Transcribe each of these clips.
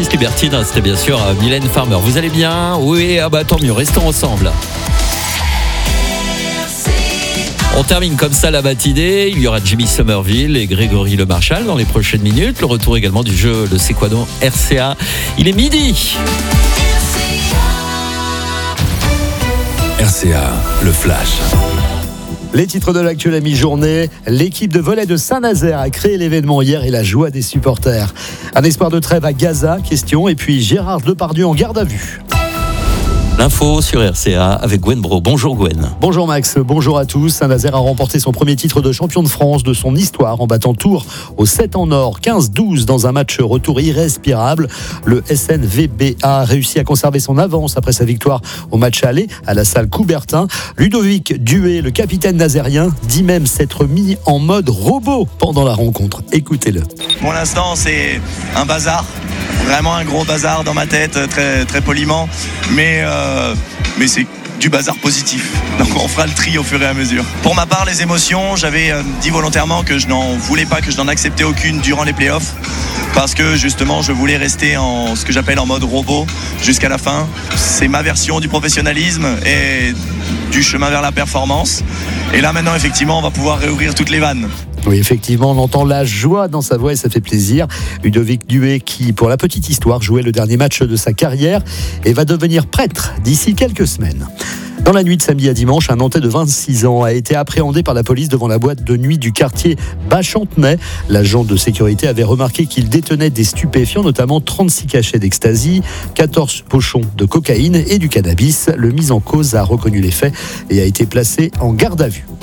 l'artiste libertine, c'était bien sûr Mylène Farmer. Vous allez bien? Oui, tant mieux, restons ensemble. On termine comme ça la matinée. Il y aura Jimmy Somerville et Grégory Le Marchal dans les prochaines minutes. Le retour également du jeu de C'est quoi donc RCA. Il est midi. RCA, le flash. Les titres de l'actu la mi-journée. L'équipe de volley de Saint-Nazaire a créé l'événement hier et la joie des supporters. Un espoir de trêve à Gaza, question. Et puis Gérard Depardieu en garde à vue. L'info sur RCA avec Gwen Bro. Bonjour Gwen. Bonjour Max, bonjour à tous. Saint-Nazaire a remporté son premier titre de champion de France de son histoire en battant Tours au 7 en or, 15-12 dans un match retour irrespirable. Le SNVBA a réussi à conserver son avance après sa victoire au match aller à la salle Coubertin. Ludovic Duet, le capitaine nazérien, dit même s'être mis en mode robot pendant la rencontre. Écoutez-le. Pour l'instant, c'est un bazar. Vraiment un gros bazar dans ma tête, très, très poliment. Mais c'est du bazar positif. Donc on fera le tri au fur et à mesure. Pour ma part, les émotions, j'avais dit volontairement que je n'en voulais pas, que je n'en acceptais aucune durant les playoffs. Parce que justement, je voulais rester en ce que j'appelle en mode robot jusqu'à la fin. C'est ma version du professionnalisme et du chemin vers la performance. Et là maintenant, effectivement, on va pouvoir réouvrir toutes les vannes. Oui, effectivement, on entend la joie dans sa voix et ça fait plaisir. Ludovic Duet qui, pour la petite histoire, jouait le dernier match de sa carrière et va devenir prêtre d'ici quelques semaines. Dans la nuit de samedi à dimanche, un Nantais de 26 ans a été appréhendé par la police devant la boîte de nuit du quartier Bas-Chantenay. L'agent de sécurité avait remarqué qu'il détenait des stupéfiants, notamment 36 cachets d'ecstasy, 14 pochons de cocaïne et du cannabis. Le mis en cause a reconnu les faits et a été placé en garde à vue.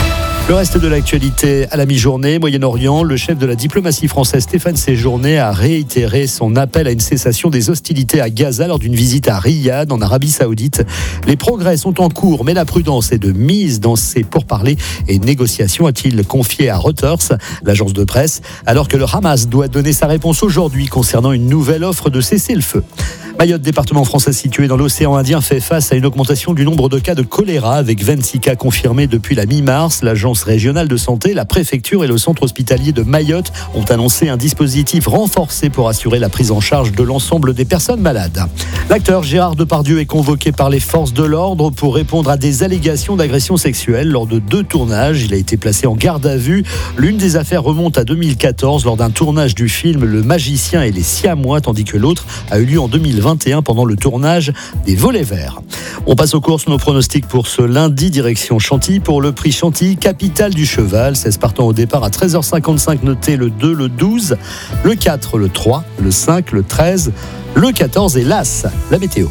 Le reste de l'actualité à la mi-journée, Moyen-Orient, le chef de la diplomatie française Stéphane Séjourné a réitéré son appel à une cessation des hostilités à Gaza lors d'une visite à Riyad en Arabie Saoudite. Les progrès sont en cours, mais la prudence est de mise dans ces pourparlers et négociations, a-t-il confié à Reuters, l'agence de presse, alors que le Hamas doit donner sa réponse aujourd'hui concernant une nouvelle offre de cessez-le-feu. Mayotte, département français situé dans l'océan Indien, fait face à une augmentation du nombre de cas de choléra avec 26 cas confirmés depuis la mi-mars. L'agence régionale de santé, la préfecture et le centre hospitalier de Mayotte ont annoncé un dispositif renforcé pour assurer la prise en charge de l'ensemble des personnes malades. L'acteur Gérard Depardieu est convoqué par les forces de l'ordre pour répondre à des allégations d'agression sexuelle lors de 2 tournages. Il a été placé en garde à vue. L'une des affaires remonte à 2014 lors d'un tournage du film Le Magicien et les Siamois, tandis que l'autre a eu lieu en 2021 pendant le tournage des Volets Verts. On passe aux courses, nos pronostics pour ce lundi, direction Chantilly pour le prix Chantilly, capitale du cheval. 16 partants au départ à 13h55, notez le 2, le 12, le 4, le 3, le 5, le 13, le 14 et l'As. La météo.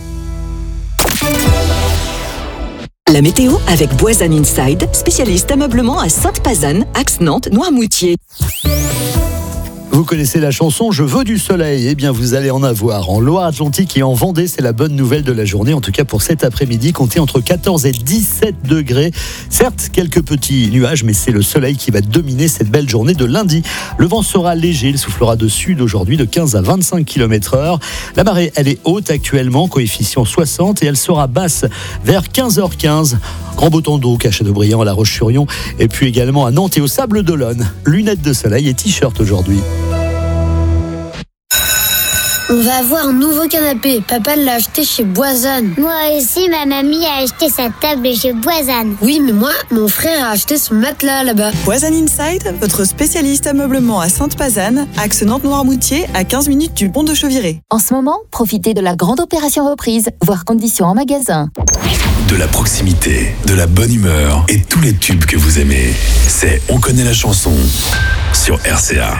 La météo avec Boisan Inside, spécialiste ameublement à Sainte-Pazanne, axe Nantes, Noirmoutier. Vous connaissez la chanson « Je veux du soleil ». Eh bien, vous allez en avoir en Loire-Atlantique et en Vendée. C'est la bonne nouvelle de la journée. En tout cas, pour cet après-midi, comptez entre 14 et 17 degrés. Certes, quelques petits nuages, mais c'est le soleil qui va dominer cette belle journée de lundi. Le vent sera léger. Il soufflera de sud aujourd'hui de 15 à 25 km/h. La marée, elle est haute actuellement, coefficient 60, et elle sera basse vers 15h15. Grand beau temps d'eau, Châteaubriand à La Roche-sur-Yon, et puis également à Nantes et au Sable d'Olonne. Lunettes de soleil et t-shirt aujourd'hui. On va avoir un nouveau canapé. Papa l'a acheté chez Boisan. Moi aussi, ma mamie a acheté sa table chez Boisan. Oui, mais moi, mon frère a acheté son matelas là-bas. Boisan Inside, votre spécialiste ameublement à Sainte-Pazanne, axe Nantes-Noirmoutier, à 15 minutes du pont de Cheviré. En ce moment, profitez de la grande opération reprise, voire conditions en magasin. De la proximité, de la bonne humeur et tous les tubes que vous aimez. C'est On connaît la chanson sur RCA.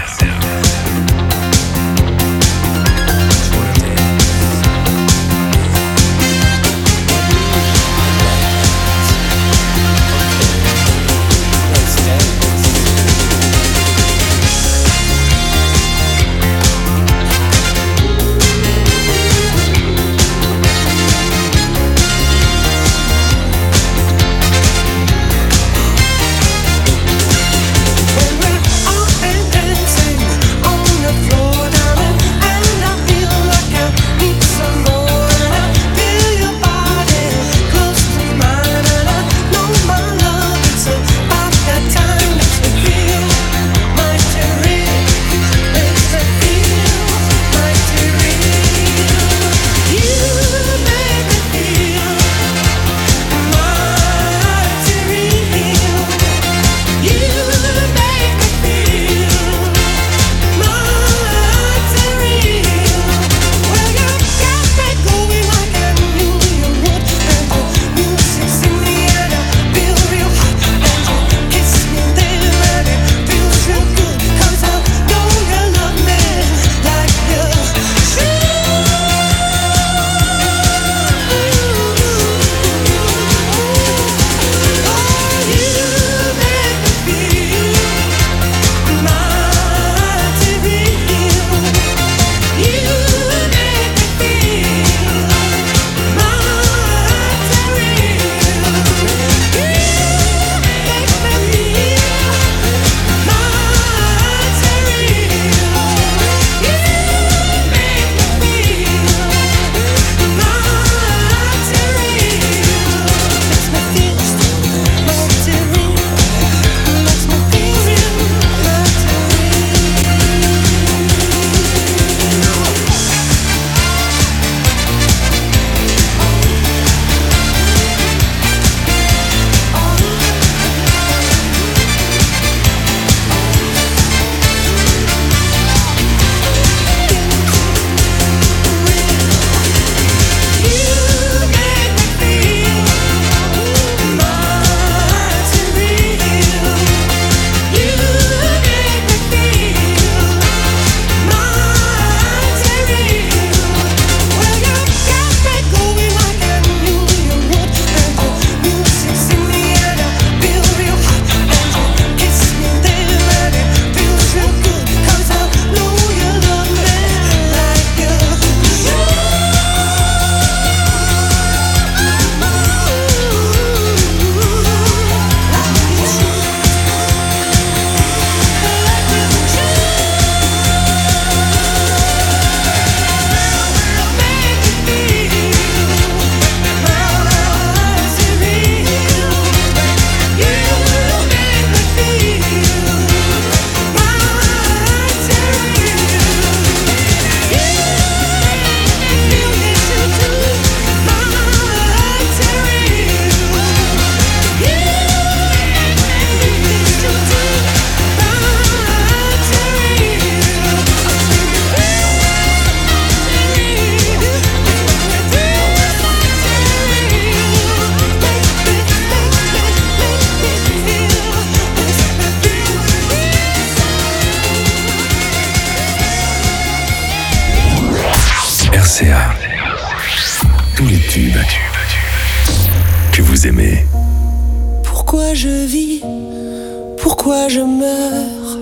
RCA. Tous les tubes que vous aimez. Pourquoi je vis? Pourquoi je meurs?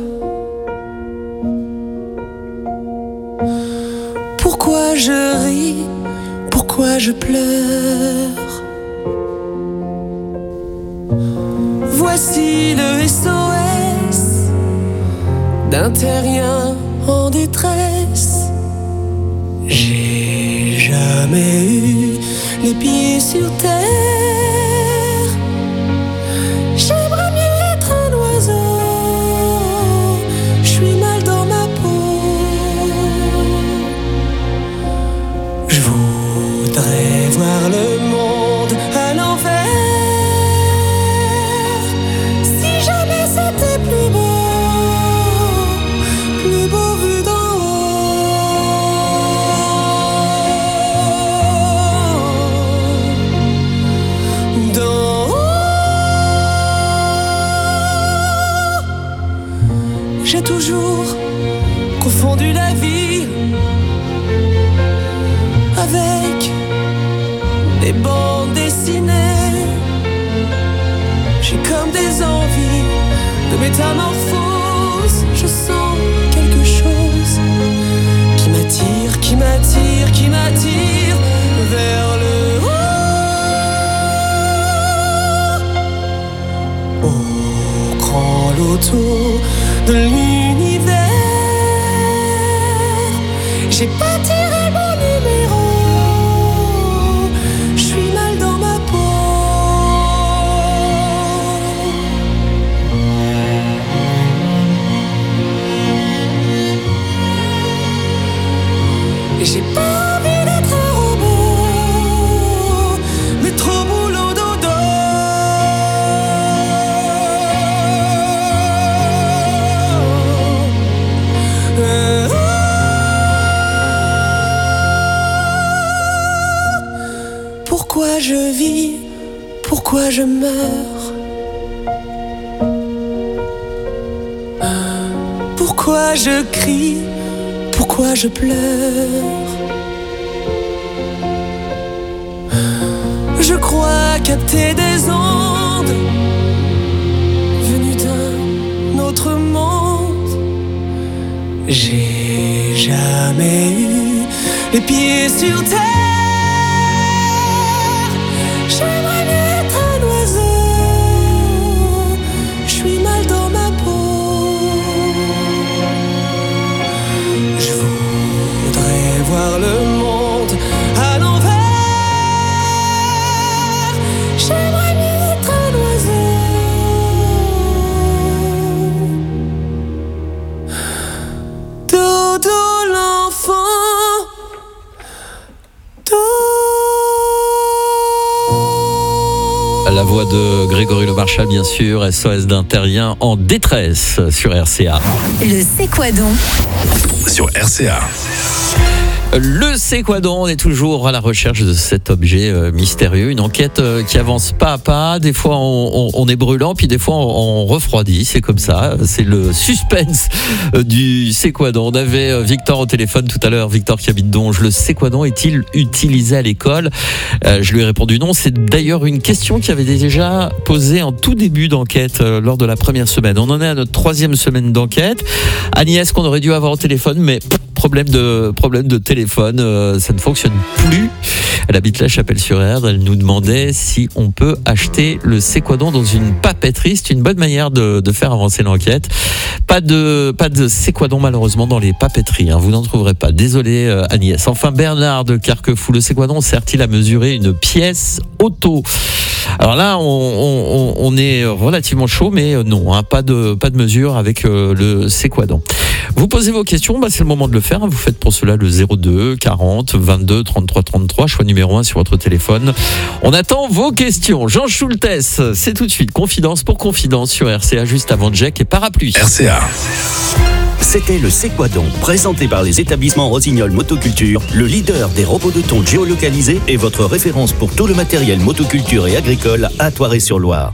Pourquoi je ris? Pourquoi je pleure? Voici le SOS d'un terrien en détresse. J'ai jamais eu les pieds sur terre. J'aimerais mieux être un oiseau. Je suis mal dans ma peau. Je voudrais voir le monde à l'envers. Si jamais c'était plus beau vu d'en haut. D'en haut, j'ai toujours confondu la vie avec des bandes dessinées. J'ai comme des envies de métamorphose. Je sens quelque chose qui m'attire, qui m'attire, qui m'attire vers le haut. Au grand loto de l'univers, j'ai pas tiré le bon numéro. Je suis mal dans ma peau. J'ai pas envie d'être un robot, mais trop boulot dodo. Pourquoi je vis? Pourquoi je meurs? Pourquoi je crie? Pourquoi je pleure? Je crois capter des ondes venues d'un autre monde. J'ai jamais eu les pieds sur terre. J'aimerais mieux être un oiseau. Je suis mal dans ma peau. Je voudrais voir le monde à l'envers. J'aimerais mieux être un oiseau. Dodo l'enfant. La voix de Grégory Le Marchal, bien sûr, SOS d'un terrien en détresse sur RCA. Le C'est quoi donc Sur RCA. Le C'est quoi donc? On est toujours à la recherche de cet objet mystérieux. Une enquête qui avance pas à pas. Des fois, on est brûlant, puis des fois, on refroidit. C'est comme ça. C'est le suspense du C'est quoi donc? On avait Victor au téléphone tout à l'heure. Victor qui habite Donge. Le C'est quoi donc est-il utilisé à l'école? Je lui ai répondu non. C'est d'ailleurs une question qui avait déjà posée en tout début d'enquête lors de la première semaine. On en est à notre 3e semaine d'enquête. Agnès qu'on aurait dû avoir au téléphone, mais problème de téléphone, ça ne fonctionne plus. Elle habite la Chapelle-sur-Erdre. Elle nous demandait si on peut acheter le C'est quoi donc dans une papeterie. C'est une bonne manière de faire avancer l'enquête. Pas de C'est quoi donc malheureusement dans les papeteries. Vous n'en trouverez pas. Désolé Agnès. Enfin Bernard de Carquefou. Le C'est quoi donc sert-il à mesurer une pièce auto? Alors là, on est relativement chaud, mais non, pas de mesure avec le C'est quoi donc. Vous posez vos questions, c'est le moment de le faire. Vous faites pour cela le 02 40 22 33 33, choix numéro 1 sur votre téléphone. On attend vos questions. Jean Schultes, c'est tout de suite Confidence pour Confidence sur RCA, juste avant Jack et Parapluie. RCA. C'était le C'est quoi donc, présenté par les établissements Rossignol Motoculture, le leader des robots de tonte géolocalisés et votre référence pour tout le matériel motoculture et agricole à Thoiry-sur-Loire.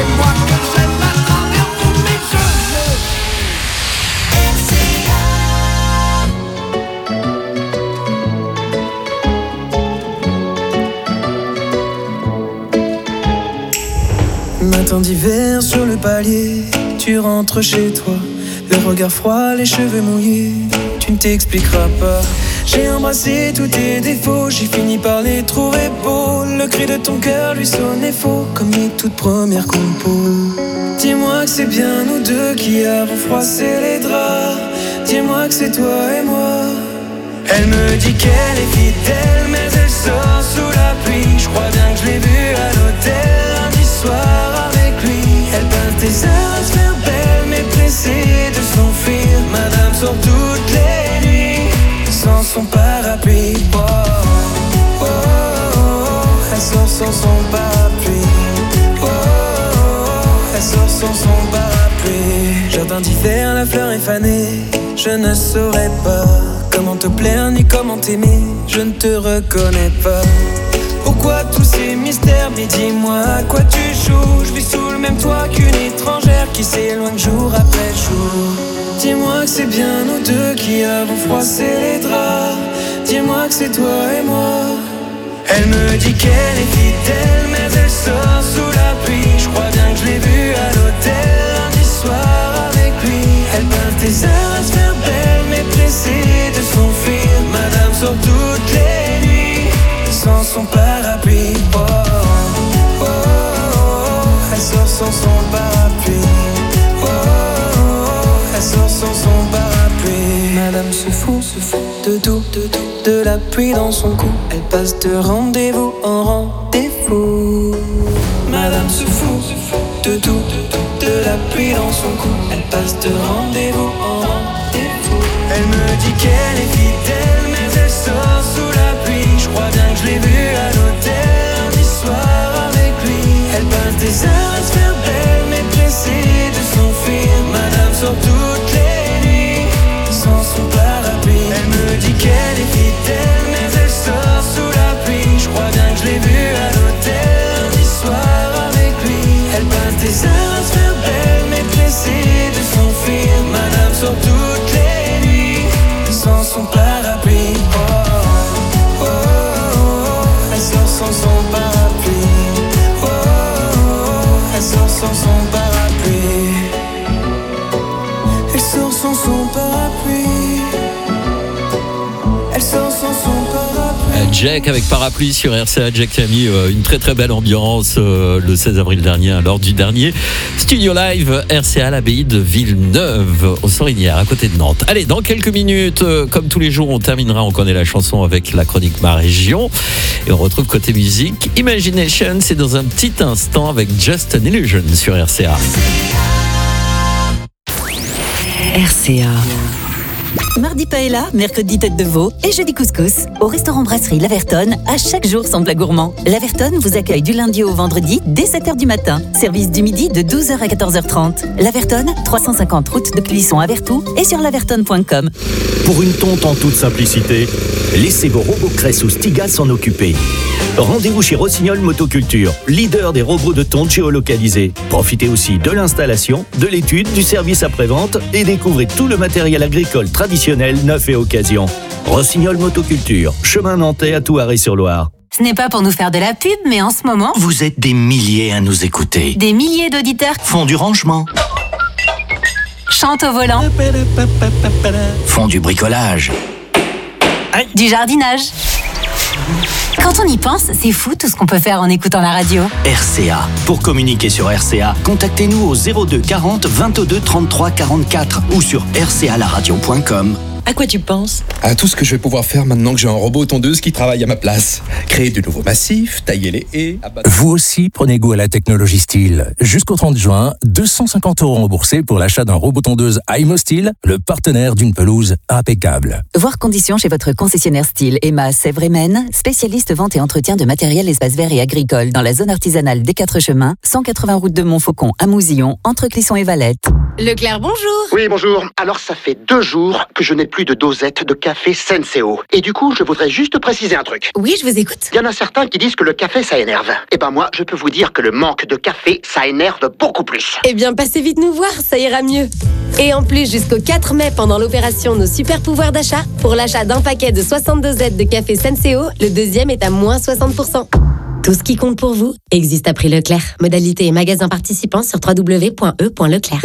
moi que j'aime à travers tous mes cheveux. Matin d'hiver sur le palier, tu rentres chez toi, le regard froid, les cheveux mouillés, tu ne t'expliqueras pas. J'ai embrassé tous tes défauts, j'ai fini par les trouver beaux. Le cri de ton cœur lui sonnait faux, comme les toutes premières compos. Dis-moi que c'est bien nous deux qui avons froissé les draps. Dis-moi que c'est toi et moi. Elle me dit qu'elle est fidèle, mais elle sort sous la pluie. Je crois bien que je l'ai vue à l'hôtel lundi soir avec lui. Elle passe des heures à se faire belle, mais pressée de s'enfuir. Madame sort toutes les nuits sans son parapluie. Oh, oh, oh, oh. Elle sort sans son parapluie. Oh, oh, oh. Elle sort sans son parapluie. Jardin d'hiver, la fleur est fanée. Je ne saurais pas comment te plaire ni comment t'aimer. Je ne te reconnais pas. Pourquoi tous ces mystères? Mais dis-moi à quoi tu joues. Je vis sous le même toit qu'une étrangère qui s'éloigne jour après jour. Dis-moi que c'est bien nous deux qui avons froissé les draps. Dis-moi que c'est toi et moi. Elle me dit qu'elle est fidèle, mais elle sort sous la pluie. Je crois bien que je l'ai vue à l'hôtel lundi soir avec lui. Elle passe des heures à se faire belle, mais pressée de s'enfuir. Madame sort toutes les nuits sans son parapluie. Oh, oh, oh, oh. Elle sort sans son parapluie. Oh, oh, oh. Elle sort sans son parapluie. Madame se fout de tout, de la pluie dans son cou. Elle passe de rendez-vous en rendez-vous. Madame se fout de tout, de la pluie dans son cou. Elle passe de rendez-vous en rendez-vous. Elle me dit qu'elle est fidèle, mais elle sort sous la pluie. Je crois bien que je l'ai vue à l'hôtel lundi soir avec lui. Elle passe des heures à se faire belle, mais pressée de s'enfuir. Madame sort toutes les nuits sans son parapluie. Elle me dit qu'elle est fidèle, mais elle sort sous la pluie. Je crois bien que je l'ai vue à l'hôtel lundi soir avec lui. Elle passe des heures à se faire belle, mais pressée de s'enfuir. Madame sort toutes les nuits sans son parapluie. Oh, oh, oh, oh. Elle sort sans son parapluie. Oh, oh, oh. Elle sort sans son parapluie. Elle sort sans son parapluie. Elle sort sans son parapluie. Jack avec parapluie sur RCA. Jack qui a mis une très très belle ambiance le 16 avril dernier lors du dernier Studio Live RCA à l'abbaye de Villeneuve aux Sorinières à côté de Nantes. Allez, dans quelques minutes, comme tous les jours, on terminera, on connaît la chanson avec la chronique Ma Région et on retrouve côté musique Imagination, c'est dans un petit instant avec Just an Illusion sur RCA. RCA. Mardi paella, mercredi tête de veau et jeudi couscous. Au restaurant Brasserie L'Avertonne, à chaque jour son plat gourmand. L'Avertonne vous accueille du lundi au vendredi dès 7h du matin. Service du midi de 12h à 14h30. L'Avertonne, 350 route de Clisson à Vertou et sur lavertonne.com. Pour une tonte en toute simplicité, laissez vos robots Cress ou Stiga s'en occuper. Rendez-vous chez Rossignol Motoculture, leader des robots de tonte géolocalisés. Profitez aussi de l'installation, de l'étude, du service après-vente et découvrez tout le matériel agricole traditionnel, neuf et occasion. Rossignol Motoculture, chemin nantais à Thouaré-sur-Loire. Ce n'est pas pour nous faire de la pub, mais en ce moment, Vous êtes des milliers à nous écouter. des milliers d'auditeurs Font du rangement, chantent au volant, font du bricolage. du jardinage. Quand on y pense, c'est fou tout ce qu'on peut faire en écoutant la radio. RCA. Pour communiquer sur RCA, contactez-nous au 02 40 22 33 44 ou sur rcalaradio.com. À quoi tu penses? À tout ce que je vais pouvoir faire maintenant que j'ai un robot tondeuse qui travaille à ma place. Créer du nouveau massif, tailler les haies... Vous aussi prenez goût à la technologie Stihl. Jusqu'au 30 juin, 250 € remboursés pour l'achat d'un robot tondeuse Aimo Stihl, le partenaire d'une pelouse impeccable. Voir conditions chez votre concessionnaire Stihl EMA Sèvres-et-Maine, spécialiste vente et entretien de matériel espace vert et agricole dans la zone artisanale des 4 chemins, 180 route de Montfaucon à Mousillon, entre Clisson et Valette. Leclerc, bonjour. Oui, bonjour. Alors, ça fait 2 jours que je n'ai plus de dosette de café Senseo. Et du coup, je voudrais juste préciser un truc. Oui, je vous écoute. Il y en a certains qui disent que le café, ça énerve. Eh ben moi, je peux vous dire que le manque de café, ça énerve beaucoup plus. Eh bien, passez vite nous voir, ça ira mieux. Et en plus, jusqu'au 4 mai, pendant l'opération Nos Super Pouvoirs d'achat, pour l'achat d'un paquet de 60 dosettes de café Senseo, le deuxième est à moins 60%. Tout ce qui compte pour vous existe à prix Leclerc. Modalité et magasin participants sur www.e.leclerc.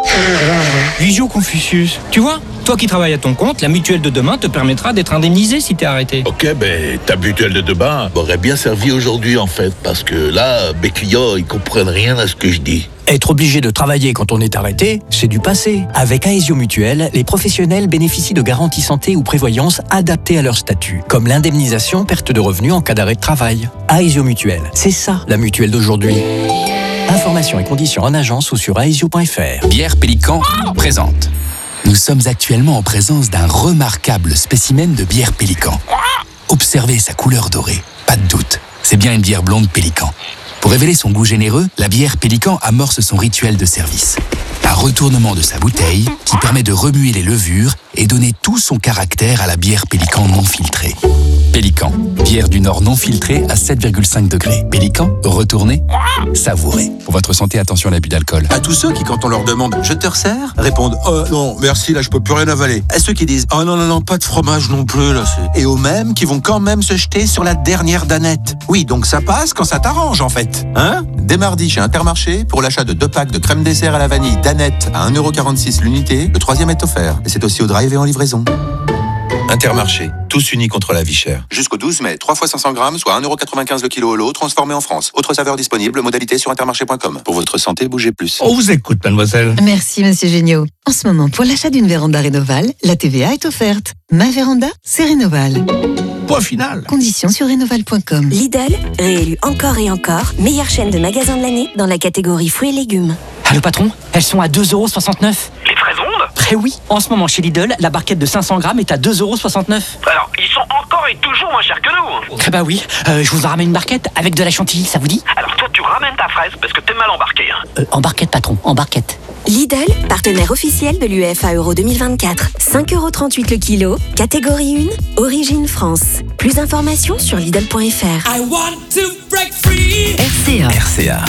Visio Confucius. Tu vois, toi qui travailles à ton compte, la mutuelle de demain te permettra d'être indemnisé si t'es arrêté. Ok, ben ta mutuelle de demain m'aurait bien servi aujourd'hui en fait, parce que là, mes clients, ils comprennent rien à ce que je dis. Être obligé de travailler quand on est arrêté, c'est du passé. Avec Aesio Mutuelle, les professionnels bénéficient de garanties santé ou prévoyance adaptées à leur statut, comme l'indemnisation perte de revenus en cas d'arrêt de travail. Aesio Mutuelle, c'est ça la mutuelle d'aujourd'hui. Informations et conditions en agence ou sur aesio.fr. Bière Pélican présente. Nous sommes actuellement en présence d'un remarquable spécimen de bière Pélican. Observez sa couleur dorée, pas de doute, c'est bien une bière blonde Pélican. Pour révéler son goût généreux, la bière Pélican amorce son rituel de service. Un retournement de sa bouteille qui permet de remuer les levures et donner tout son caractère à la bière Pélican non filtrée. Pélican, bière du Nord non filtrée à 7,5 degrés. Pélican, retournez, savourez. Pour votre santé, attention à l'abus d'alcool. À tous ceux qui, quand on leur demande « Je te resserre ?» répondent « Oh non, merci, là je peux plus rien avaler ». À ceux qui disent « Oh non, pas de fromage non plus là ». Et aux mêmes qui vont quand même se jeter sur la dernière danette. Oui, donc ça passe quand ça t'arrange en fait. Hein ? Dès mardi chez Intermarché, pour l'achat de 2 packs de crème dessert à la vanille Danette à 1,46€ l'unité, le 3e est offert. Et c'est aussi au drive et en livraison. Intermarché, tous unis contre la vie chère. Jusqu'au 12 mai, 3 fois 500 grammes, soit 1,95€ le kilo au lot, transformé en France. Autre saveur disponible, modalité sur intermarché.com. Pour votre santé, bougez plus. On vous écoute, mademoiselle. Merci, monsieur Géniaud. En ce moment, pour l'achat d'une véranda Rénoval, la TVA est offerte. Ma véranda, c'est Rénoval. Point final. Conditions sur rénoval.com. Lidl, réélu encore et encore, meilleure chaîne de magasins de l'année dans la catégorie fruits et légumes. Allô patron, elles sont à 2,69€. Les fraises rondes ? Eh oui, en ce moment chez Lidl, la barquette de 500 grammes est à 2,69€. Alors, ils sont encore et toujours moins chers que nous. Eh bah oui, je vous en ramène une barquette avec de la chantilly, ça vous dit ? Alors toi, tu ramènes ta fraise parce que t'es mal embarqué. En barquette patron, en barquette. Lidl, partenaire officiel de l'UEFA Euro 2024. 5,38€ le kilo, catégorie 1, origine France. Plus d'informations sur Lidl.fr. I want to break free. RCA. RCA.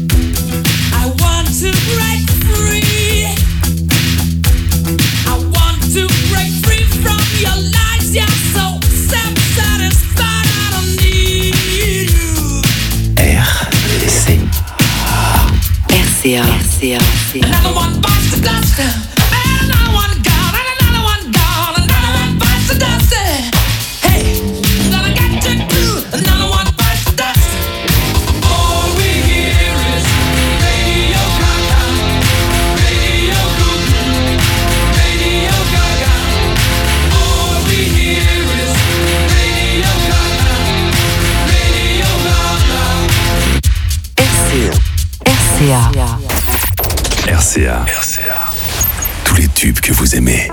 I want to break free. I want to break free from your lies. You're so self-satisfied. I don't need you. RCA. RCA. Another one bites the dust. And another one gone. And another one gone. Another one bites the dust. Hey, gonna get to do. Another one bites the dust. All we hear is Radio Gaga. Radio Cuckoo. Radio Gaga. All we hear is Radio Gaga. Radio Gaga. RCA. RCA. Tous les tubes que vous aimez.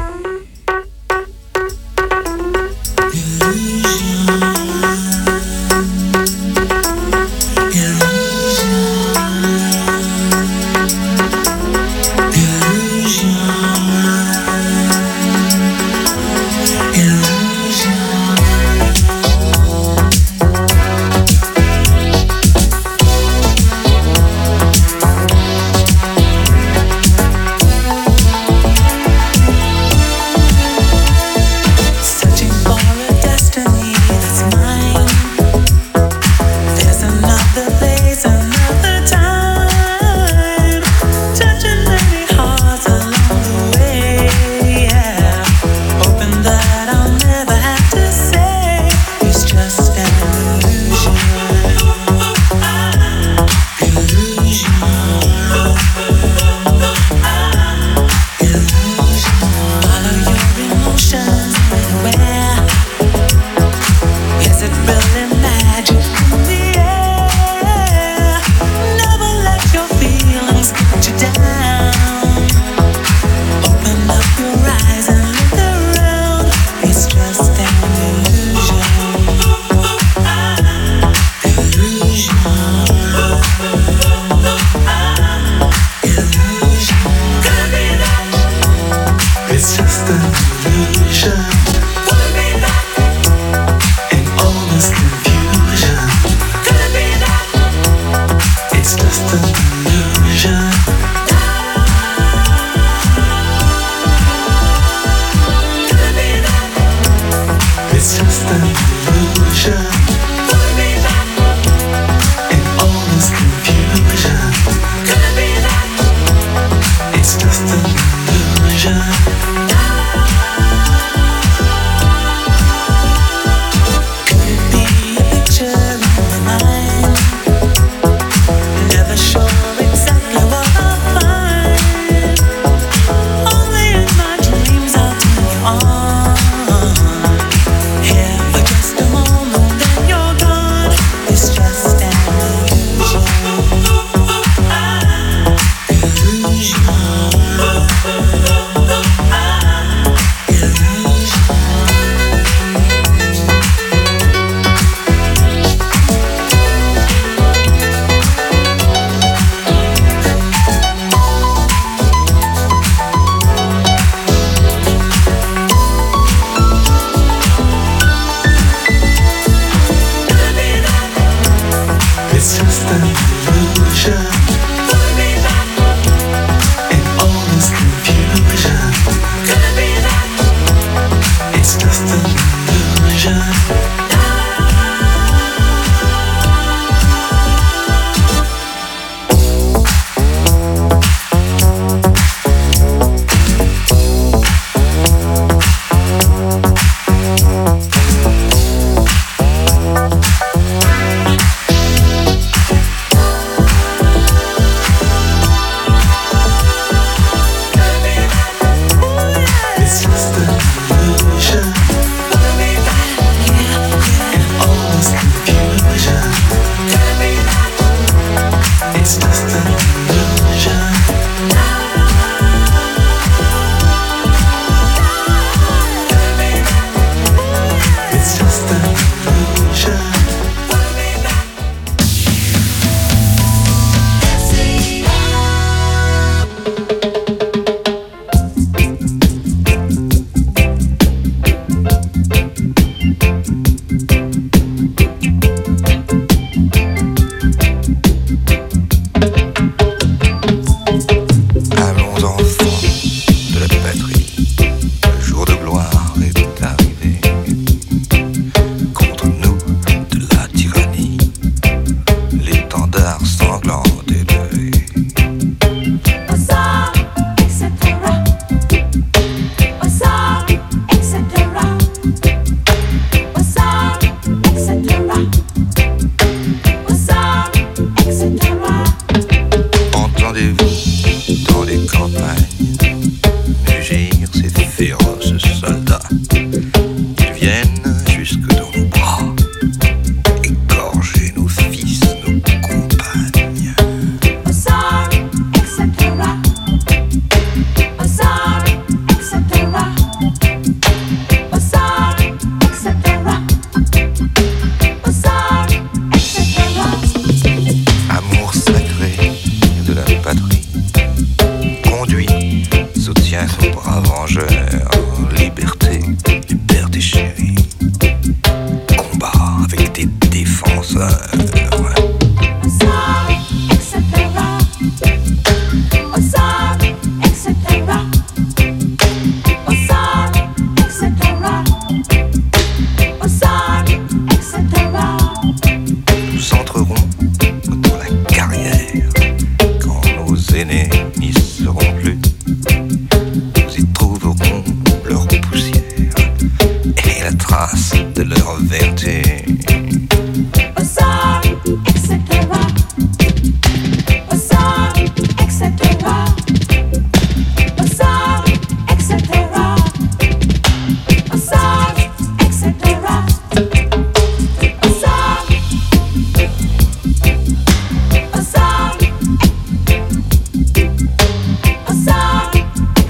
rendez-vous dans les campagnes. Mugir ces féroces soldats. Ils viennent jusque dans nos bras, égorger nos fils, nos compagnes. Oh sorry, etc. Oh sorry, etc. Oh sorry, etc. Oh sorry, etc. Amour sacré de la patrie, conduit, soutient son brave vengeur. Liberté, liberté chérie, combat avec des défenseurs. Oh sorry, etc. Oh sorry, etc. Oh sorry, etc. Oh sorry, etc. Nous entrerons dans la carrière quand nos aînés n'y seront plus. Nous y trouverons leur poussière et la trace de leur vertu. Oh sorry, etc. Oh sorry, etc. Oh sorry, etc. Oh sorry, etc. Oh sorry. Oh sorry. Oh sorry.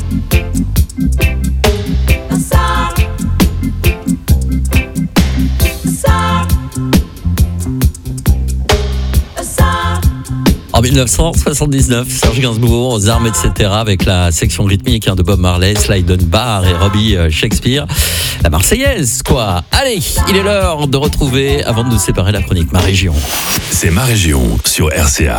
Oh sorry. En 1979, Serge Gainsbourg aux armes, etc. avec la section rythmique de Bob Marley, Slide Bar et Robbie Shakespeare. La Marseillaise, quoi. Allez, il est l'heure de retrouver, avant de nous séparer, la chronique Ma Région. C'est Ma Région sur RCA.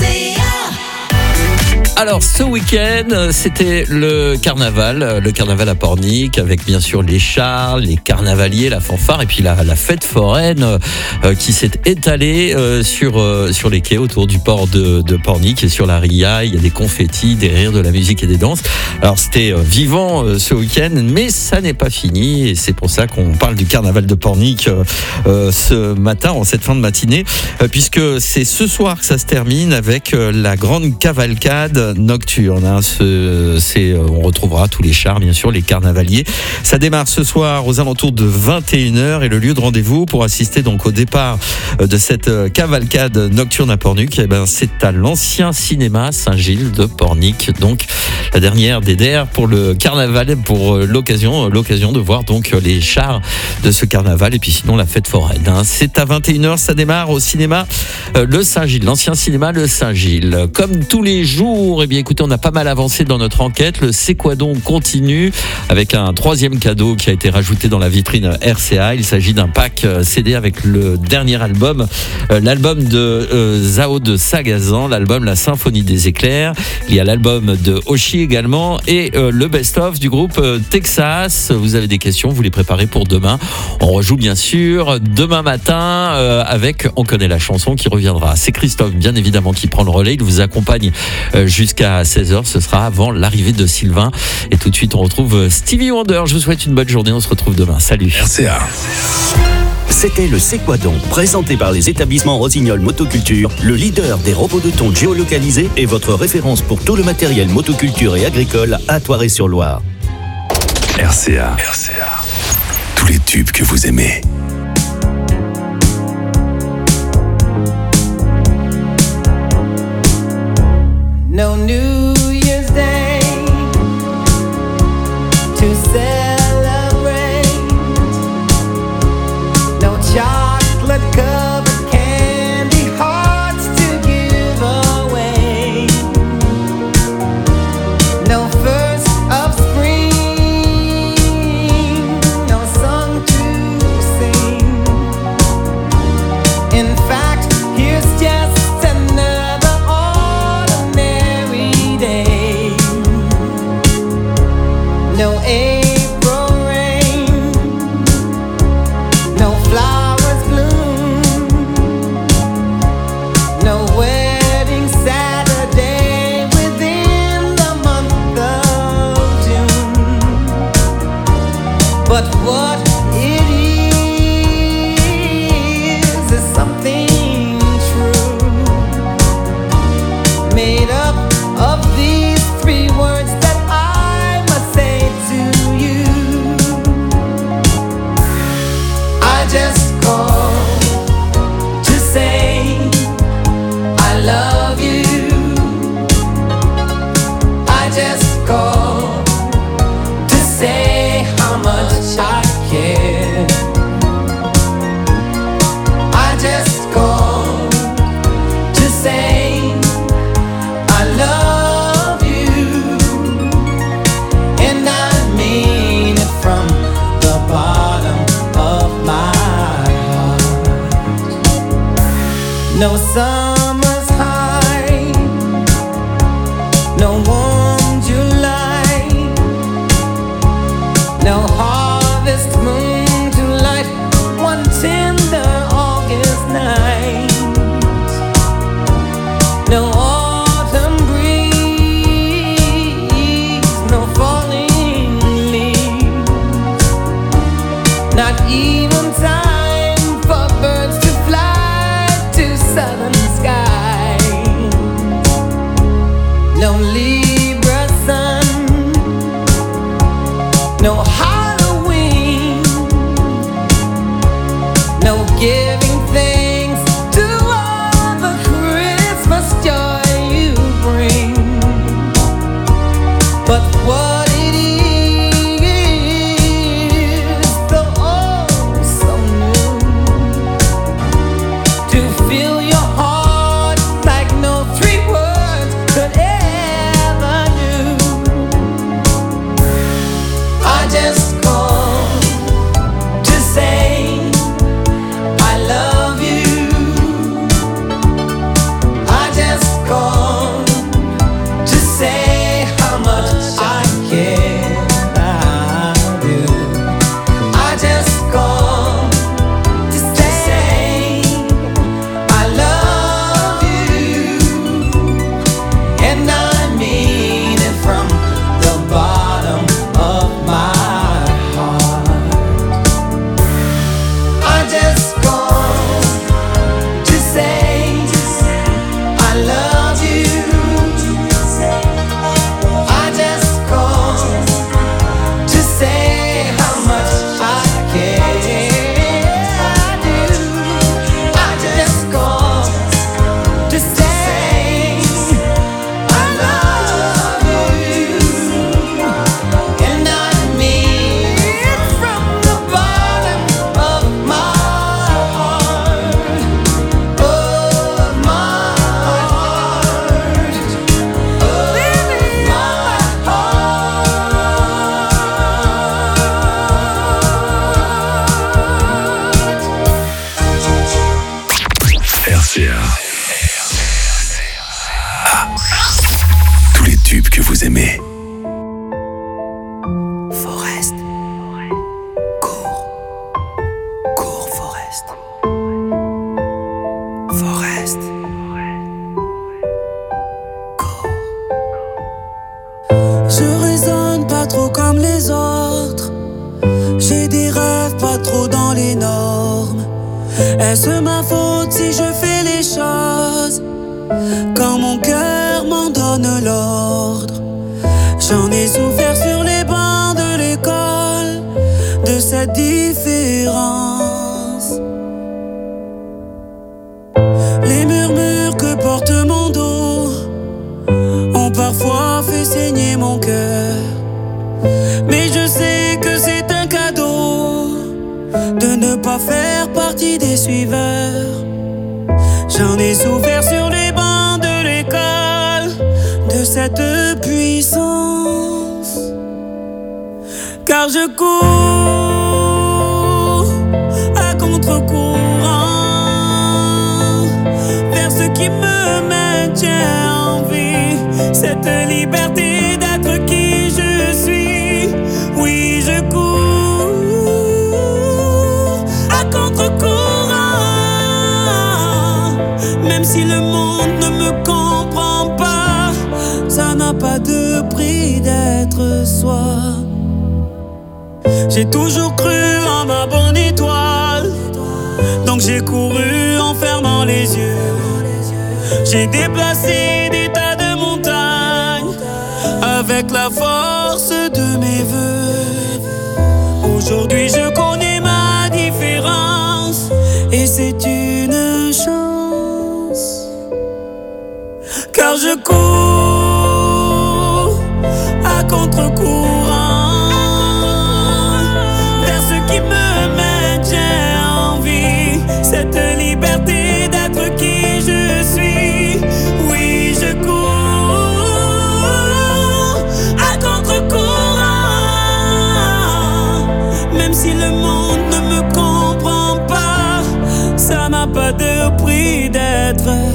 Alors, ce week-end, c'était le carnaval à Pornic, avec bien sûr les chars, les carnavaliers, la fanfare, et puis la fête foraine qui s'est étalée sur les quais autour du port de Pornic et sur la Ria. Il y a des confettis, des rires, de la musique et des danses. Alors, c'était vivant ce week-end, mais ça n'est pas fini, et c'est pour ça qu'on parle du carnaval de Pornic ce matin, en cette fin de matinée, puisque c'est ce soir que ça se termine avec la grande cavalcade nocturne. On retrouvera tous les chars, bien sûr, les carnavaliers. Ça démarre ce soir aux alentours de 21h et le lieu de rendez-vous pour assister donc au départ de cette cavalcade nocturne à Pornic, c'est à l'ancien cinéma Saint-Gilles de Pornic. Donc la dernière des DER pour le carnaval, pour l'occasion de voir donc les chars de ce carnaval, et puis sinon la fête foraine. C'est à 21h, ça démarre au cinéma le Saint-Gilles, l'ancien cinéma le Saint-Gilles. Comme tous les jours, eh bien écoutez, on a pas mal avancé dans notre enquête. Le C'est quoi donc continue avec un troisième cadeau qui a été rajouté dans la vitrine RCA. Il s'agit d'un pack CD avec le dernier album, l'album de Zao de Sagazan, l'album La Symphonie des Éclairs. Il y a l'album de Oshi également et le best-of du groupe Texas. Vous avez des questions, vous les préparez pour demain. On rejoue bien sûr demain matin avec On connaît la chanson qui reviendra. C'est Christophe bien évidemment qui prend le relais. Il vous accompagne jusqu'à 16h. Ce sera avant l'arrivée de Sylvain. Et tout de suite on retrouve Stevie Wonder. Je vous souhaite une bonne journée. On se retrouve demain. Salut. RCA. C'était le C'est quoi donc, présenté par les établissements Rossignol Motoculture, le leader des robots de tonte géolocalisés et votre référence pour tout le matériel motoculture et agricole à Thoiry-sur-Loire. RCA. Tous les tubes que vous aimez. No New Year's Day to celebrate. No chocolate covered candy hearts to give away. No first of spring, no song to sing. In fact, here's just another ordinary day. No summer's high, no warm July, no harvest moon to light one tender August night, no autumn breeze, no falling leaves, not even time for birds to fly to southern skies. No Libra sun, no Halloween, no giving thanks to all the Christmas joy you bring. But what it is, so oh so new, to fill your heart like no three words could ever do. I just called to say I love you. I just called to say how much I care. I do. I just called to say I love you, and I mean it from the bottom of my heart. I just called to say I love you. I just called to say how much I care. I do. I just called to say I love you, and I mean it from the bottom of my heart, of my heart, RCA. Tous les tubes que vous aimez. Forest. Cours, Forest. Forest. Je raisonne pas trop comme les autres. J'ai des rêves pas trop dans les normes. Est-ce ma faute si je fais les choses quand mon cœur m'en donne l'ordre? J'en ai souffert sur les bancs de l'école de cette différence. Les murmures que porte mon dos ont parfois fait saigner mon cœur. Mais je sais que c'est un cadeau de ne pas faire partie des suiveurs. J'en ai souffert sur les bancs de l'école de cette puissance. Car je cours à contre-courant vers ce qui me maintient en vie, cette liberté d'être qui je suis. Oui, je cours à contre-courant, même si le monde ne me comprend pas, ça n'a pas de prix d'être soi. J'ai toujours cru en ma bonne étoile, donc j'ai couru en fermant les yeux. J'ai déplacé des tas de montagnes avec la force de mes vœux. Aujourd'hui je connais ma différence et c'est une chance. Car je cours à contre-courant vers ce qui me maintient en vie, cette liberté d'être qui je suis. Oui, je cours à contre-courant, même si le monde ne me comprend pas, ça n'a pas de prix d'être vrai.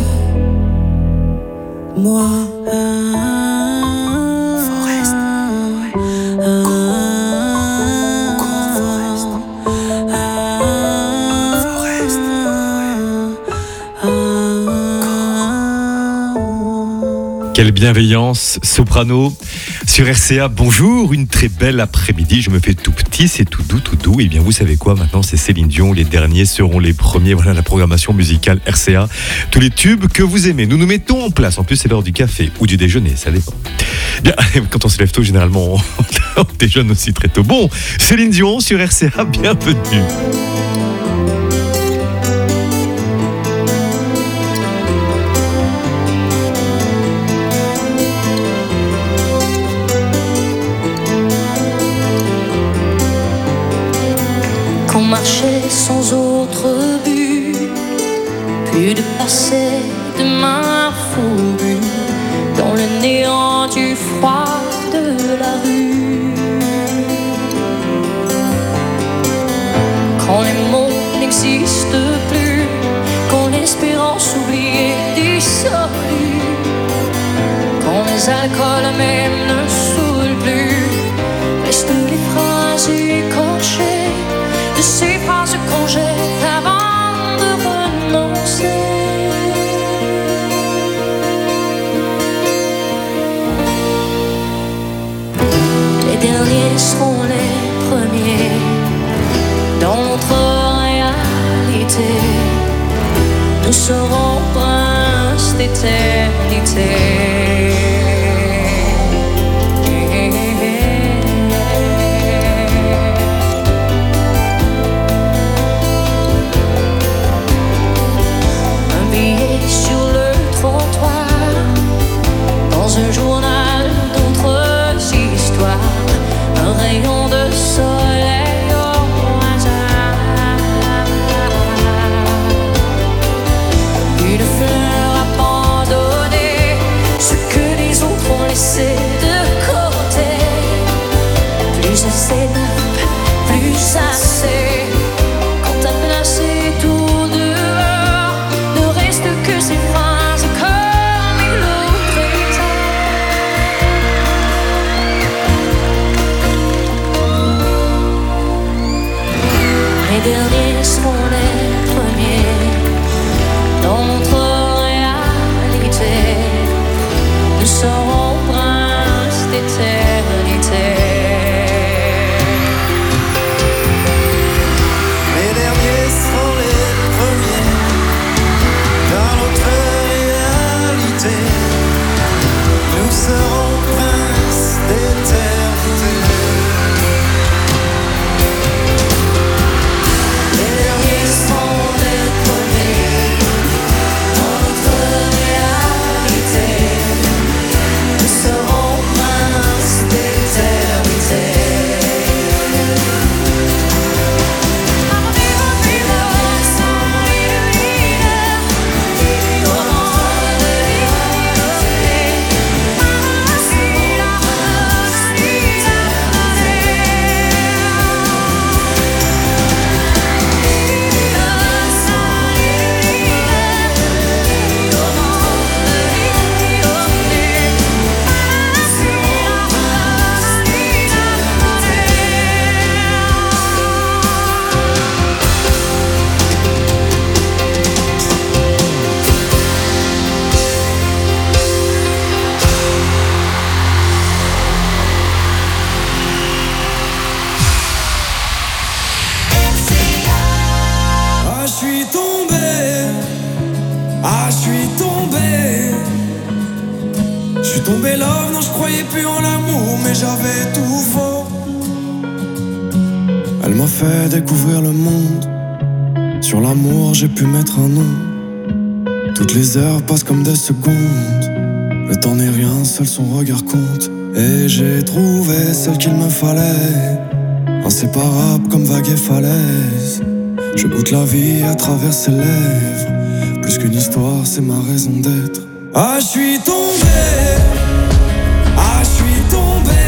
Moi, Forest. Quelle bienveillance, Soprano sur RCA. Bonjour, une très belle après-midi. Je me fais tout petit, c'est tout doux. Et bien vous savez quoi, maintenant c'est Céline Dion. Les derniers seront les premiers. Voilà la programmation musicale RCA. Tous les tubes que vous aimez. Nous nous mettons en place. En plus c'est l'heure du café ou du déjeuner, ça dépend. Bien, quand on se lève tôt, généralement on déjeune aussi très tôt. Bon, Céline Dion sur RCA, bienvenue. Qu'on marchait sans autre but, plus de passé, de main fourbue, dans le néant du froid de la rue. Quand les mots n'existent plus, quand l'espérance oubliée dissolue, quand les alcools même ne saoulent plus, restent les phrases écorchées de ces phrases qu'on jette avant de renoncer. Les derniers seront les premiers dans notre réalité. Nous serons princes d'éternité. Un journal d'autres histoires, un rayon de soleil au hasard, une fleur abandonnée, ce que les autres ont laissé de côté. Plus assez neuf, plus assez, quand t'as placé tout dehors, ne reste que ces phrases comme il l'autre. Les derniers seront les premiers dans notre réalité. Nous serons princes d'éternité. Les derniers seront les premiers dans notre réalité. Nous serons princes d'éternité. Tombé love, non je croyais plus en l'amour, mais j'avais tout faux. Elle m'a fait découvrir le monde. Sur l'amour j'ai pu mettre un nom. Toutes les heures passent comme des secondes. Le temps n'est rien, seul son regard compte. Et j'ai trouvé celle qu'il me fallait, inséparable comme vague et falaise. Je goûte la vie à travers ses lèvres. Plus qu'une histoire, c'est ma raison d'être. Ah, je suis tombé. Ah, je suis tombé.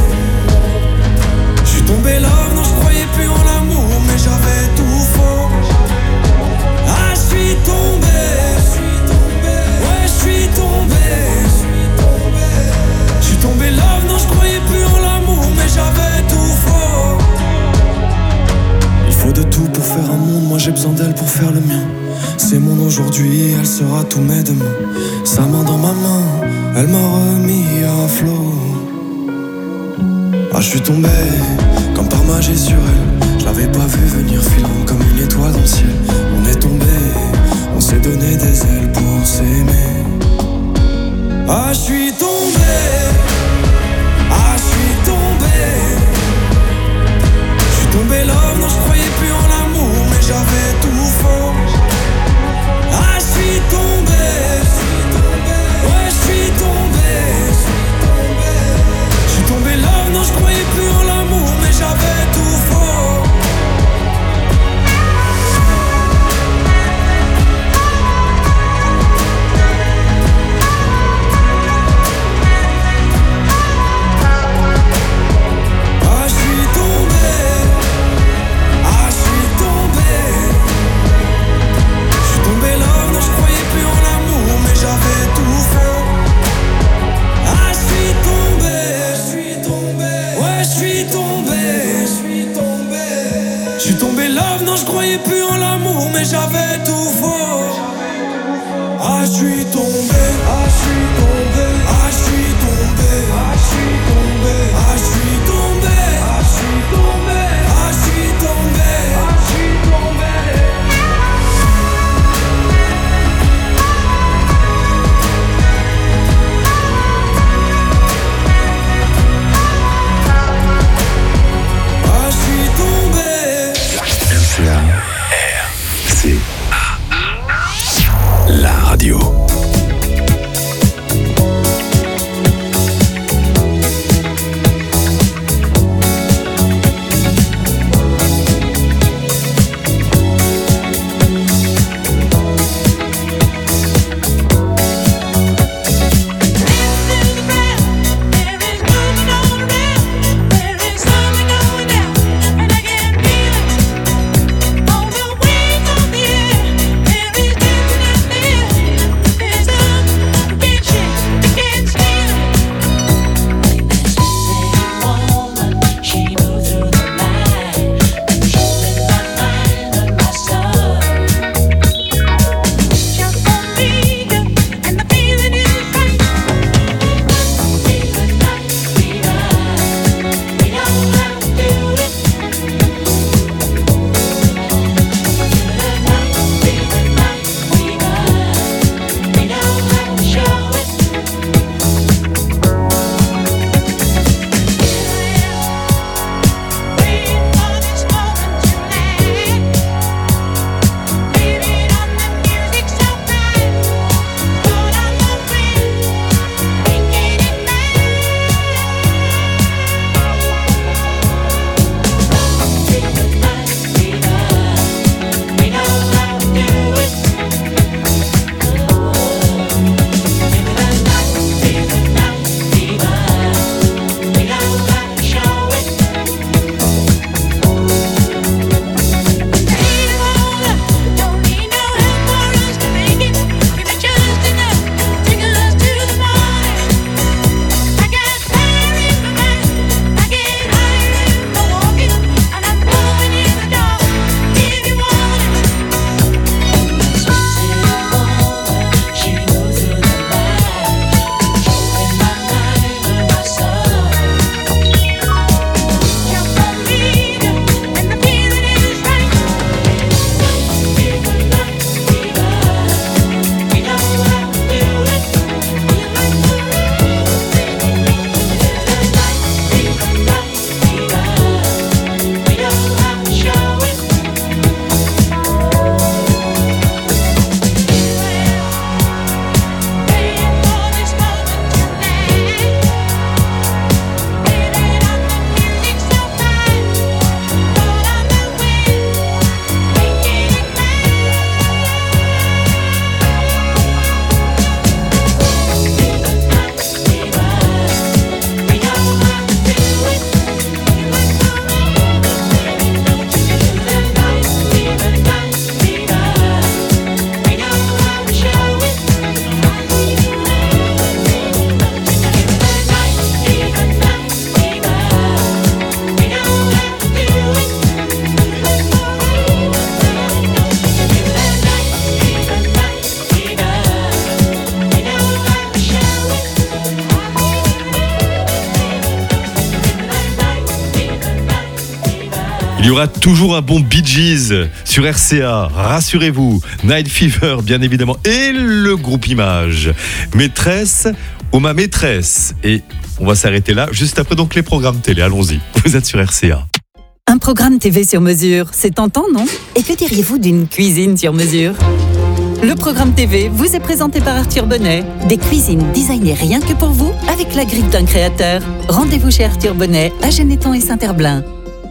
Je suis tombé love, non je croyais plus en l'amour, mais j'avais tout faux. Ah, je suis tombé. aujourd'hui, elle sera tous mes demain. Sa main dans ma main, elle m'a remis à flot. Ah, je suis tombé comme par magie sur elle. Je l'avais pas vu venir, filant comme une étoile dans le ciel. On est tombé, on s'est donné des ailes pour s'aimer. Ah, je suis tombé. Ah, je suis tombé. Je suis tombé love, non, je croyais plus en l'amour, mais j'avais tout faux. Ah, je suis tombé. Ouais, je suis tombé. Je suis tombé love, non, je croyais plus en l'amour, mais j'avais tout faux. J'avais tout faux. Ah, je suis tombé. Ah, je suis tombé. Ah, je suis tombé. Ah, je suis tombé. Ah, je suis tombé. Ah, je suis tombé. Ah, je suis tombé. Ah, je suis tombé. RCA. RCA. Il y aura toujours un bon Bee Gees sur RCA, rassurez-vous. Night Fever, bien évidemment, et le groupe Image. Maîtresse ou ma maîtresse. Et on va s'arrêter là, juste après donc les programmes télé. Allons-y, vous êtes sur RCA. Un programme TV sur mesure, c'est tentant, non? Et que diriez-vous d'une cuisine sur mesure? Le programme TV vous est présenté par Arthur Bonnet. Des cuisines designées rien que pour vous, avec la grille d'un créateur. Rendez-vous chez Arthur Bonnet, à Geneton et Saint-Herblain.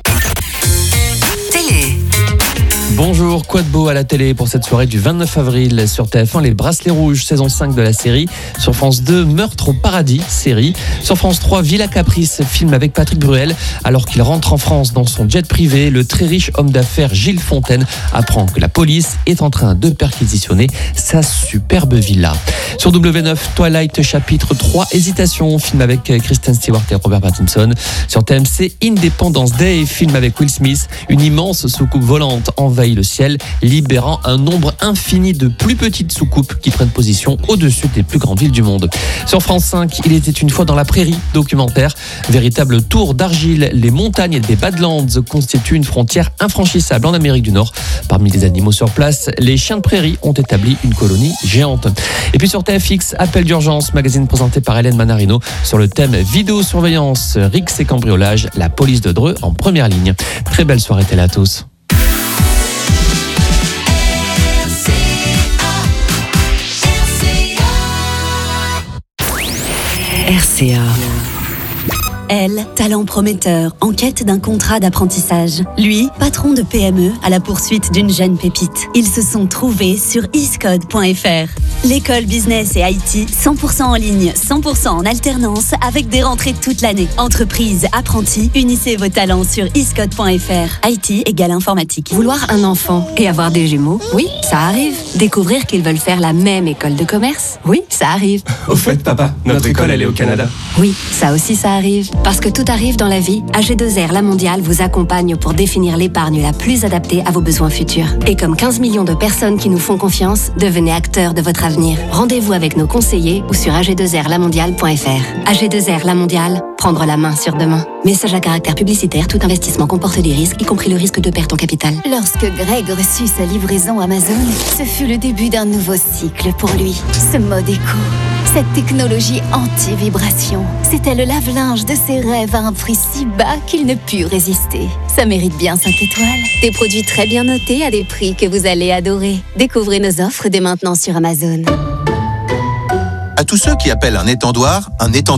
Télé. Bonjour, quoi de beau à la télé pour cette soirée du 29 avril sur TF1, Les Bracelets Rouges, saison 5 de la série. Sur France 2, Meurtre au paradis, série. Sur France 3, Villa Caprice, film avec Patrick Bruel. Alors qu'il rentre en France dans son jet privé, le très riche homme d'affaires Gilles Fontaine apprend que la police est en train de perquisitionner sa superbe villa. Sur W9, Twilight chapitre 3, Hésitation, film avec Kristen Stewart et Robert Pattinson. Sur TMC, Independence Day, film avec Will Smith. Une immense soucoupe volante envahit le ciel, libérant un nombre infini de plus petites soucoupes qui prennent position au-dessus des plus grandes villes du monde. Sur France 5, Il était une fois dans la prairie, documentaire. Véritable tour d'argile, les montagnes des Badlands constituent une frontière infranchissable en Amérique du Nord. Parmi les animaux sur place, les chiens de prairie ont établi une colonie géante. Et puis sur TFX, Appel d'urgence, magazine présenté par Hélène Manarino sur le thème vidéosurveillance, rixes et cambriolage, la police de Dreux en première ligne. Très belle soirée télé à tous. RCA. Elle, talent prometteur, en quête d'un contrat d'apprentissage. Lui, patron de PME, à la poursuite d'une jeune pépite. Ils se sont trouvés sur iscode.fr. L'école business et IT, 100% en ligne, 100% en alternance, avec des rentrées toute l'année. Entreprise, apprentis, unissez vos talents sur iscode.fr. IT égale informatique. Vouloir un enfant et avoir des jumeaux, oui, ça arrive. Découvrir qu'ils veulent faire la même école de commerce, oui, ça arrive. Au fait, papa, notre école, elle est au Canada. Oui, ça aussi, ça arrive. Parce que tout arrive dans la vie, AG2R La Mondiale vous accompagne pour définir l'épargne la plus adaptée à vos besoins futurs. Et comme 15 millions de personnes qui nous font confiance, devenez acteurs de votre avenir. Rendez-vous avec nos conseillers ou sur ag2rlamondiale.fr. AG2R La Mondiale, prendre la main sur demain. Message à caractère publicitaire, tout investissement comporte des risques, y compris le risque de perte en capital. Lorsque Greg reçut sa livraison Amazon, ce fut le début d'un nouveau cycle pour lui. Ce mode éco, cette technologie anti-vibration, c'était le lave-linge de ses rêves à un prix si bas qu'il ne put résister. Ça mérite bien 5 étoiles. Des produits très bien notés à des prix que vous allez adorer. Découvrez nos offres dès maintenant sur Amazon. À tous ceux qui appellent un étendoir.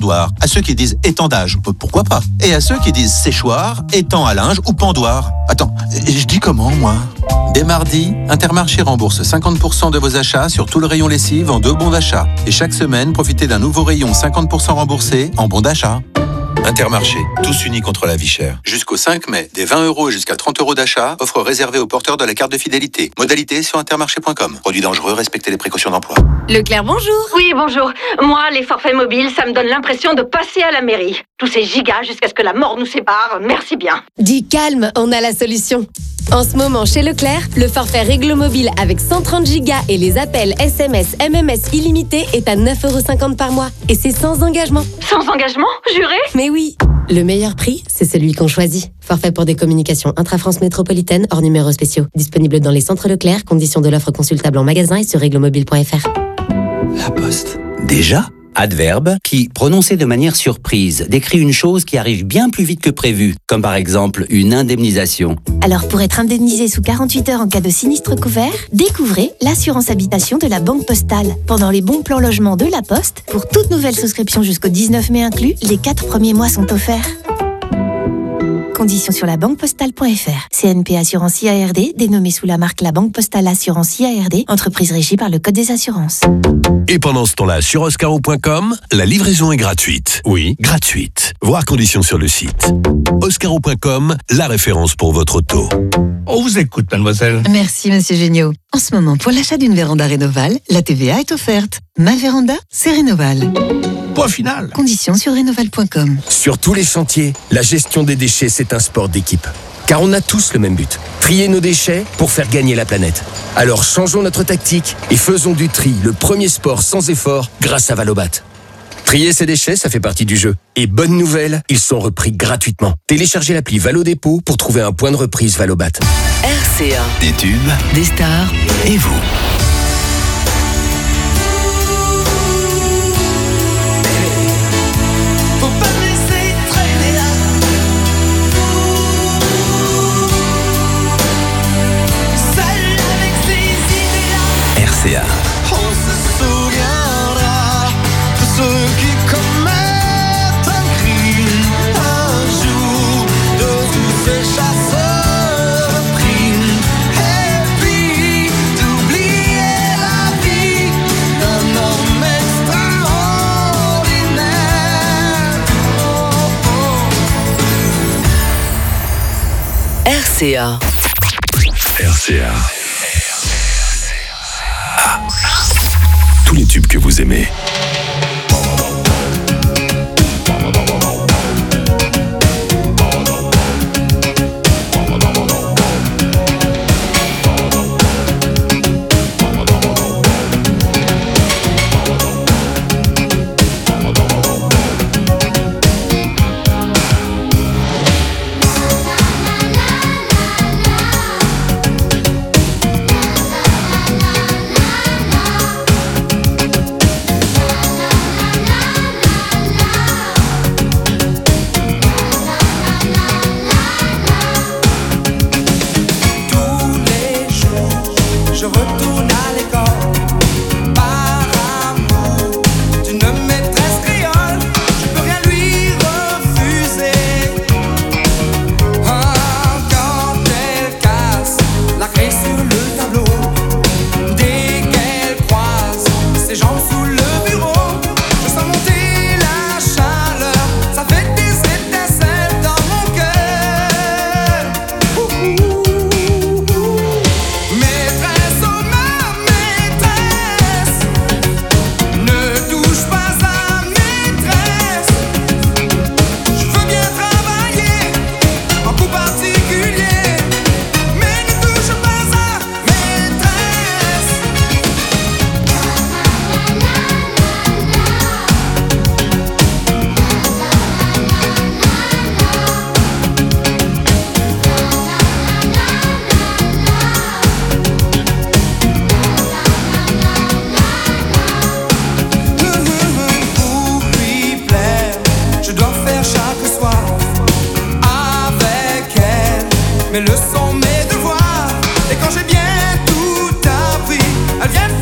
À ceux qui disent étendage, pourquoi pas. Et à ceux qui disent séchoir, étang à linge ou pendoir. Attends, je dis comment, moi ? Dès mardi, Intermarché rembourse 50% de vos achats sur tout le rayon lessive en 2 bons d'achat. Et chaque semaine, profitez d'un nouveau rayon 50% remboursé en bons d'achat. Intermarché, tous unis contre la vie chère. Jusqu'au 5 mai, des 20 € et jusqu'à 30 € d'achat, offre réservée aux porteurs de la carte de fidélité. Modalité sur intermarché.com. Produit dangereux, respectez les précautions d'emploi. Leclerc, bonjour. Oui, bonjour. Moi, les forfaits mobiles, ça me donne l'impression de passer à la mairie. Tous ces gigas jusqu'à ce que la mort nous sépare, merci bien. Dis calme, on a la solution. En ce moment, chez Leclerc, le forfait Réglo Mobile avec 130 gigas et les appels SMS, MMS illimités est à 9,50 € par mois. Et c'est sans engagement. Sans engagement, juré ? Mais oui. Le meilleur prix, c'est celui qu'on choisit. Forfait pour des communications intra-France métropolitaine hors numéros spéciaux. Disponible dans les centres Leclerc. Conditions de l'offre consultable en magasin et sur réglomobile.fr. La Poste. Déjà ? Adverbe qui, prononcé de manière surprise, décrit une chose qui arrive bien plus vite que prévu, comme par exemple une indemnisation. Alors pour être indemnisé sous 48 heures en cas de sinistre couvert, découvrez l'assurance habitation de la Banque Postale. Pendant les bons plans logement de la Poste, pour toute nouvelle souscription jusqu'au 19 mai inclus, les 4 premiers mois sont offerts. Conditions sur la banquepostale.fr. CNP Assurance IARD, dénommée sous la marque La Banque Postale Assurance IARD, entreprise régie par le Code des assurances. Et pendant ce temps-là, sur oscaro.com, la livraison est gratuite. Oui, gratuite. Voir conditions sur le site. Oscaro.com, la référence pour votre auto. On vous écoute, mademoiselle. Merci, monsieur Géniaud. En ce moment, pour l'achat d'une véranda Rénoval, la TVA est offerte. Ma véranda, c'est Rénoval. Point final. Conditions sur rénoval.com. Sur tous les chantiers, la gestion des déchets, c'est un sport d'équipe. Car on a tous le même but, trier nos déchets pour faire gagner la planète. Alors changeons notre tactique et faisons du tri le premier sport sans effort grâce à Valobat. Trier ses déchets, ça fait partie du jeu. Et bonne nouvelle, ils sont repris gratuitement. Téléchargez l'appli Valo Dépôt pour trouver un point de reprise Valobat. RCA. Des tubes, des stars et vous. RCA. On se souviendra de ceux qui commettent un crime un jour, de tous ces chasseurs de primes, et puis d'oublier la vie d'un homme extraordinaire. RCA. RCA. Tous les tubes que vous aimez. Je retourne à l'école par amour d'une maîtresse créole. Je peux rien lui refuser. Quand elle casse la craie sur le tableau, dès qu'elle croise ses jambes sous le bureau, je sens monter la chaleur. Ça fait des étincelles dans mon cœur. Maîtresse, oh ma maîtresse, ne touche pas à maîtresse. Je veux bien travailler en coup particulier, mais ne touche pas à maîtresse. Pour lui plaire, je dois faire chaque soir avec elle mes leçons, mes devoirs. Et quand j'ai bien tout appris, elle vient